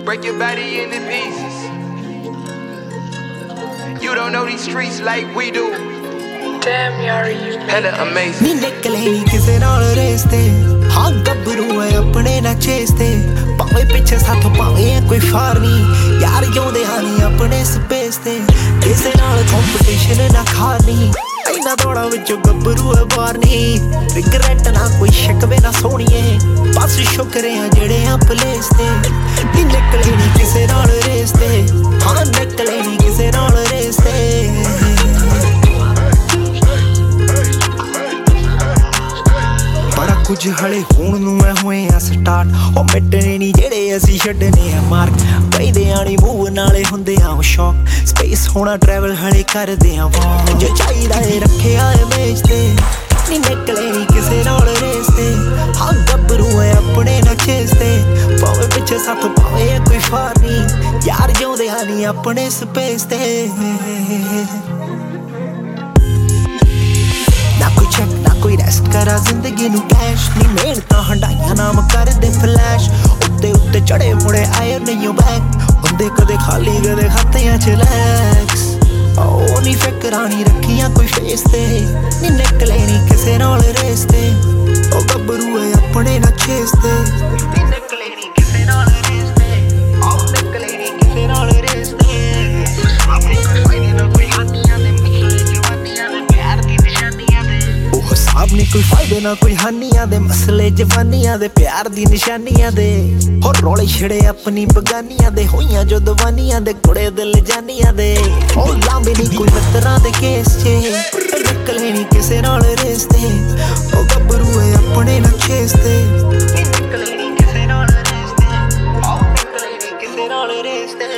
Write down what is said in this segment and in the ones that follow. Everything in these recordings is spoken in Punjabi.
break your body into pieces. You don't know these streets like we do. Damn, Yari, you hella amazing. ਨੀ ਨਿਕਲੇ ਨੀ ਕਿਸੇ ਨਾਲ ਰੇਸ ਤੇ ਹਾਂ ਗੱਭਰੂ ਐ ਆਪਣੇ ਨਾ ਚੇਸ ਤੇ ਭਾਵੇਂ ਪਿੱਛੇ ਸਾਥੋਂ ਭਾਵੇਂ ਕੋਈ ਫਾਰ ਨੀ ਯਾਰ ਜਿਉਂਦੇ ਹਾਂ ਨੀ ਆਪਣੇ ਸਪੇਸ ਤੇ ਕਿਸੇ ਨਾਲ ਕੰਪੀਟੀਸ਼ਨ ਨਾ ਖਾਣੀ ਇੰਨਾ ਦੌੜਾਂ ਵਿੱਚੋਂ ਗੱਭਰੂ ਐ ਬਾਹਰ ਨੀ ਰਿਗਰੈਟ ਨਾ ਕੋਈ ਸ਼ਿਕਵੇ ਨਾ ਸੋਹਣੀਏ ਬਸ ਸ਼ੁਕਰੇ ਆ ਜਿਹੜੇ ਆ ਪਲੇਸ ਤੇ ਨੀ ਨਿਕਲੇ ਨੀ ਕਿਸੇ ਨਾਲ ਰੇਸ ਤੇ ਹਾਂ ਨਿਕਲੇ ਨੀ ਕਿਸੇ ਨਾਲ ਰੇਸ ਤੇ ਬੜਾ ਕੁਝ ਹਲੇ ਹੋਣ ਨੂੰ ਐ ਹੋਏ ਆ ਸਟਾਰਟ ਉਹ ਮਿਟਣੇ ਨੀ ਜਿਹੜੇ ਅਸੀਂ ਛੱਡਨੇ ਆ ਮਾਰਕ ਪੈਦੇ ਆਣੀ ਮੂਵ ਨਾਲੇ ਹੁੰਦੇ ਆ ਸ਼ੌਕ ਸਪੇਸ ਹੋਣਾ ਟਰੈਵਲ ਹਲੇ ਕਰਦੇ ਆ ਵਾਹ ਜੋ ਚਾਹੀਦਾ ਏ ਰੱਖਿਆ ਏ ਮੇਜ ਤੇ ਨੀ ਨਿਕਲੇ ਨੀ ਕਿਸੇ ਨਾਲ ਰੇਸ ਤੇ ਹਾਂ ਗੱਭਰੂ ਐ ਆਪਣੇ ਨਕਸ਼ੇ ਤੇ ਭਾਵੇਂ ਪਿੱਛੇ ਸਾਥੋਂ ਭਾਵੇਂ ਕੋਈ ਫਾਰ ਨੀ ਯਾਰ ਜਿਉਂਦੇ ਆ ਨੀ ਆਪਣੇ ਸਪੇਸ ਤੇ ਨਾ ਕੋਈ ਚੈੱਕ ਨਾ ਕੋਈ ਰੈਸਟ ਕਰਾ ਜ਼ਿੰਦਗੀ ਨੂੰ ਕੈਸ਼ ਨੀ ਮਿਹਨਤਾਂ ਹੰਡਾਈਆਂ ਨਾਮ ਕਰਦੇ ਫਲੈਸ਼ ਉੱਤੇ ਉੱਤੇ ਚੜੇ ਮੁੜੇ ਆਏ ਨਹੀਂ ਬੈਕ ਹੁੰਦੇ ਕਦੇ ਖਾਲੀ ਕਦੇ ਖਾਤਿਆਂ ਚ ਲੈਕਸ ਉਹ ਨੀ ਫਿਕਰਾਂ ਨੀ ਰੱਖੀਆਂ ਕੋਈ ਫੇਸ ਤੇ ਨੀ ਨਿਕਲੇ ਨੀ ਕਿਸੇ ਨਾਲ ਰੇਸ ਤੇ ਉਹ ਗੱਭਰੂ ਏ ਆਪਣੇ ਨਾ ਚੇਸ ਤੇ ਨੀ ਨਿਕਲੇ ਨੀ ਕਿਸੇ ਨਾਲ ਰੇਸ ਤੇ ਉਹ ਨਿਕਲੇ ਨੀ ਕਿਸੇ ਨਾਲ ਰੇਸ ਤੇ ਆਪਣੇ ਕੋਈ ਫਾਇਦੇ ਨਾ ਕੋਈ ਹਾਨੀਆਂ ਦੇ ਮਸਲੇ ਜਵਾਨੀਆਂ ਦੇ ਪਿਆਰ ਦੀ ਨਿਸ਼ਾਨੀਆਂ ਦੇ ਉਹ ਹਿਸਾਬ ਨੀ ਕੋਈ ਫਾਇਦੇ ਨਾ ਕੋਈ ਹਾਨੀਆਂ ਦੇ ਮਸਲੇ ਜਵਾਨੀਆਂ ਦੇ ਪਿਆਰ ਦੀ ਨਿਸ਼ਾਨੀਆਂ ਦੇ ਹੋਰ ਰੋਲੇ ਛੜੇ ਆਪਣੀ ਬਗਾਨੀਆਂ ਦੇ ਹੋਈਆਂ ਜੋ ਦਵਾਨੀਆਂ ਦੇ ਕੁੜੇ ਦਿਲ ਜਾਨੀਆਂ ਦੇ ਉਹ ਲਾਂਬੇ ਨੀ ਕੋਈ ਮਿੱਤਰਾਂ ਦੇ ਕੇਸ 'ਚ ਨਿਕਲੇ ਨੀ ਕਿਸੇ ਨਾਲ ਰੇਸ ਤੇ ਉਹ ਗੱਭਰੂ ਏ ਆਪਣੇ ਨਕਸ਼ੇ ਤੇ ਨਿਕਲੇ ਨੀ ਕਿਸੇ ਨਾਲ ਰੇਸ ਤੇ ਉਹ ਨਿਕਲੇ ਨੀ ਕਿਸੇ ਨਾਲ ਰੇਸ ਤੇ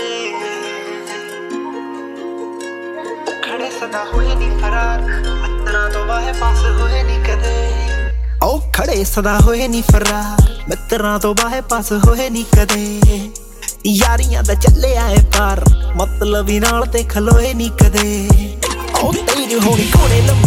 ਖੜੇ ਸਦਾ ਹੋਏ ਨੀ ਫਰਾਰ ਮਿੱਤਰਾਂ ਤੋਂ ਬਾਹਰ ਪਾਸ ਹੋਏ ਨੀ ਕਦੇ ਉਹ ਖੜੇ ਸਦਾ ਹੋਏ ਨੀ ਫਰਾਰ ਮਿੱਤਰਾਂ ਤੋਂ ਬਾਹਰ ਪਾਸ ਹੋਏ ਨੀ ਕਦੇ ਯਾਰੀਆਂ ਦਾ ਚੱਲਿਆ ਏ ਪਾਰ ਮਤਲਬੀ ਨਾਲ ਤੇ ਖਲੋਏ ਨੀ ਕਦੇ ਉਹ ਤੇਰੀ ਹੋਣੀ ਕੋਲੇ